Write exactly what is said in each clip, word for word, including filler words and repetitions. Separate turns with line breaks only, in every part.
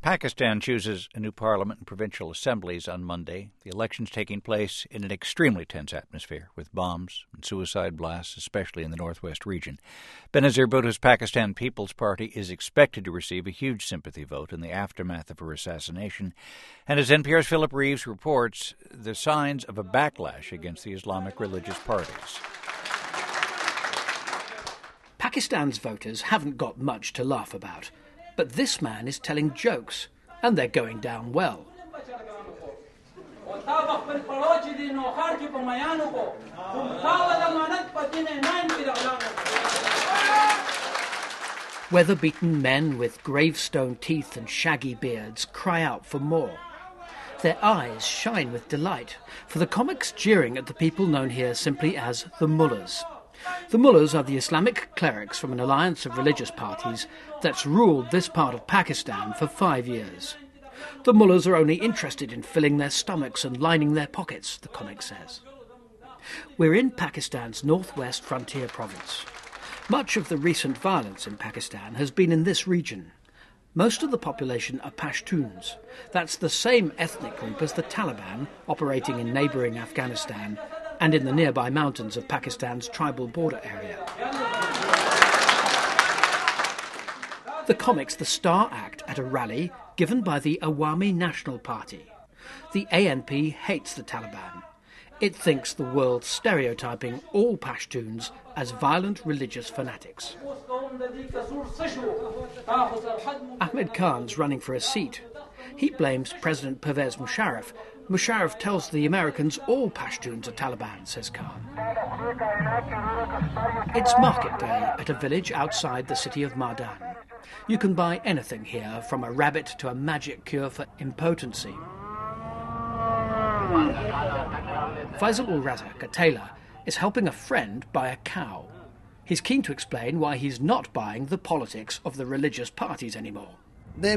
Pakistan chooses a new parliament and provincial assemblies on Monday. The election's taking place in an extremely tense atmosphere, with bombs and suicide blasts, especially in the northwest region. Benazir Bhutto's Pakistan People's Party is expected to receive a huge sympathy vote in the aftermath of her assassination. And as N P R's Philip Reeves reports, the signs of a backlash against the Islamic religious parties.
Pakistan's voters haven't got much to laugh about. But this man is telling jokes, and they're going down well. Weather-beaten men with gravestone teeth and shaggy beards cry out for more. Their eyes shine with delight, for the comics jeering at the people known here simply as the mullahs. The mullahs are the Islamic clerics from an alliance of religious parties that's ruled this part of Pakistan for five years. The mullahs are only interested in filling their stomachs and lining their pockets, the comic says. We're in Pakistan's northwest frontier province. Much of the recent violence in Pakistan has been in this region. Most of the population are Pashtuns. That's the same ethnic group as the Taliban, operating in neighbouring Afghanistan and in the nearby mountains of Pakistan's tribal border area. The comic's the star act at a rally given by the Awami National Party. The A N P hates the Taliban. It thinks the world's stereotyping all Pashtuns as violent religious fanatics. Ahmed Khan's running for a seat. He blames President Pervez Musharraf. Musharraf tells the Americans all Pashtuns are Taliban, says Khan. It's market day at a village outside the city of Mardan. You can buy anything here, from a rabbit to a magic cure for impotency. Faisal-ul-Razak, a tailor, is helping a friend buy a cow. He's keen to explain why he's not buying the politics of the religious parties anymore.
They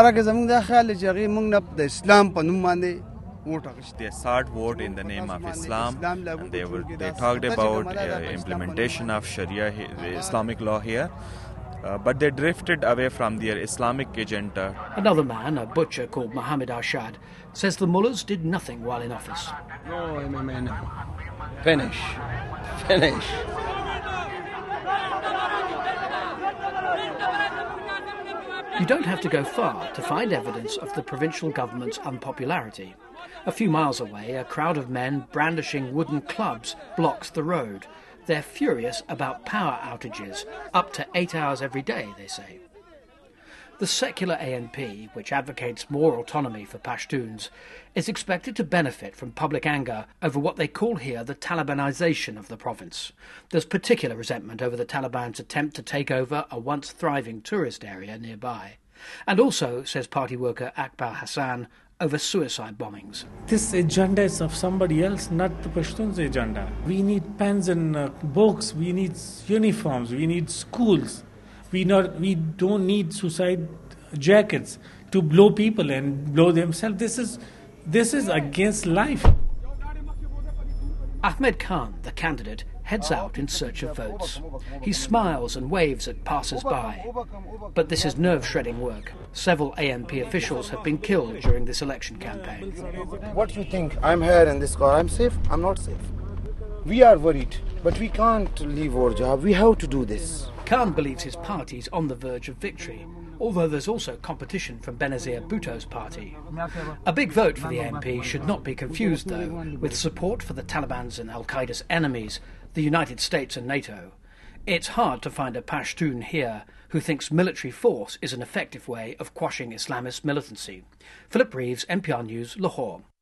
sought vote in the name of Islam, and they were they talked about uh, implementation of Sharia, Islamic law here, uh, but they drifted away from their Islamic agenda.
Another man, a butcher called Mohammed Arshad, says the mullahs did nothing while in office.
No, no. Finish. Finish.
You don't have to go far to find evidence of the provincial government's unpopularity. A few miles away, a crowd of men brandishing wooden clubs blocks the road. They're furious about power outages, up to eight hours every day, they say. The secular A N P, which advocates more autonomy for Pashtuns, is expected to benefit from public anger over what they call here the Talibanization of the province. There's particular resentment over the Taliban's attempt to take over a once thriving tourist area nearby. And also, says party worker Akbar Hassan, over suicide bombings.
This agenda is of somebody else, not the Pashtuns' agenda. We need pens and uh, books, we need uniforms, we need schools. We not we don't need suicide jackets to blow people and blow themselves. This is this is against life.
Ahmed Khan, the candidate, heads out in search of votes. He smiles and waves at passers-by. But this is nerve-shredding work. Several A N P officials have been killed during this election campaign.
What do you think? I'm here in this car. I'm safe? I'm not safe. We are worried, but we can't leave our job. We have to do this.
Khan believes his party's on the verge of victory, although there's also competition from Benazir Bhutto's party. A big vote for the A N P should not be confused, though, with support for the Taliban's and al-Qaeda's enemies, the United States and NATO. It's hard to find a Pashtun here who thinks military force is an effective way of quashing Islamist militancy. Philip Reeves, N P R News, Lahore.